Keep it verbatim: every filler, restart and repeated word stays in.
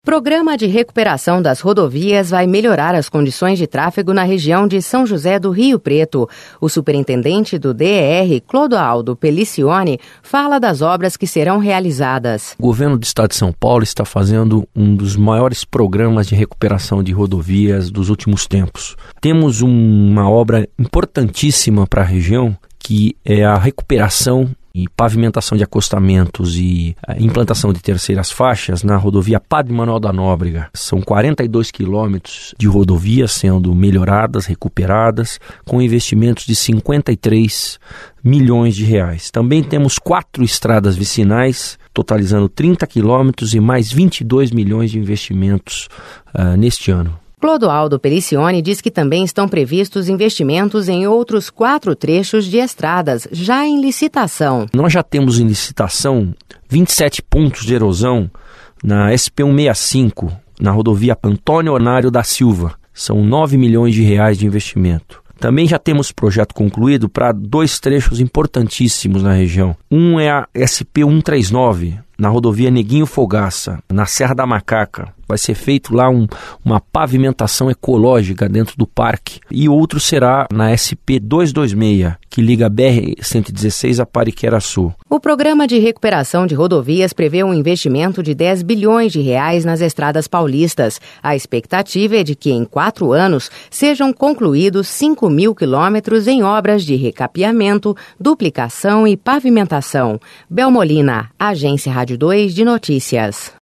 Programa de recuperação das rodovias vai melhorar as condições de tráfego na região de São José do Rio Preto. O superintendente do D E R, Clodoaldo Pelicione, fala das obras que serão realizadas. O governo do estado de São Paulo está fazendo um dos maiores programas de recuperação de rodovias dos últimos tempos. Temos uma obra importantíssima para a região, que é a recuperação e pavimentação de acostamentos e a implantação de terceiras faixas na rodovia Padre Manuel da Nóbrega. São quarenta e dois quilômetros de rodovia sendo melhoradas, recuperadas, com investimentos de cinquenta e três milhões de reais. Também temos quatro estradas vicinais, totalizando trinta quilômetros e mais vinte e dois milhões de investimentos uh, neste ano. Clodoaldo Pelicione diz que também estão previstos investimentos em outros quatro trechos de estradas, já em licitação. Nós já temos em licitação vinte e sete pontos de erosão na S P cento e sessenta e cinco, na rodovia Antônio Onário da Silva. São nove milhões de reais de investimento. Também já temos projeto concluído para dois trechos importantíssimos na região. Um é a S P cento e trinta e nove, na rodovia Neguinho Fogaça, na Serra da Macaca. Vai ser feito lá um, uma pavimentação ecológica dentro do parque. E outro será na S P duzentos e vinte e seis, que liga a B R cento e dezesseis a Pariquera-Sul. O programa de recuperação de rodovias prevê um investimento de dez bilhões de reais nas estradas paulistas. A expectativa é de que em quatro anos sejam concluídos cinco mil quilômetros em obras de recapeamento, duplicação e pavimentação. Bel Molina, Agência Rádio dois de Notícias.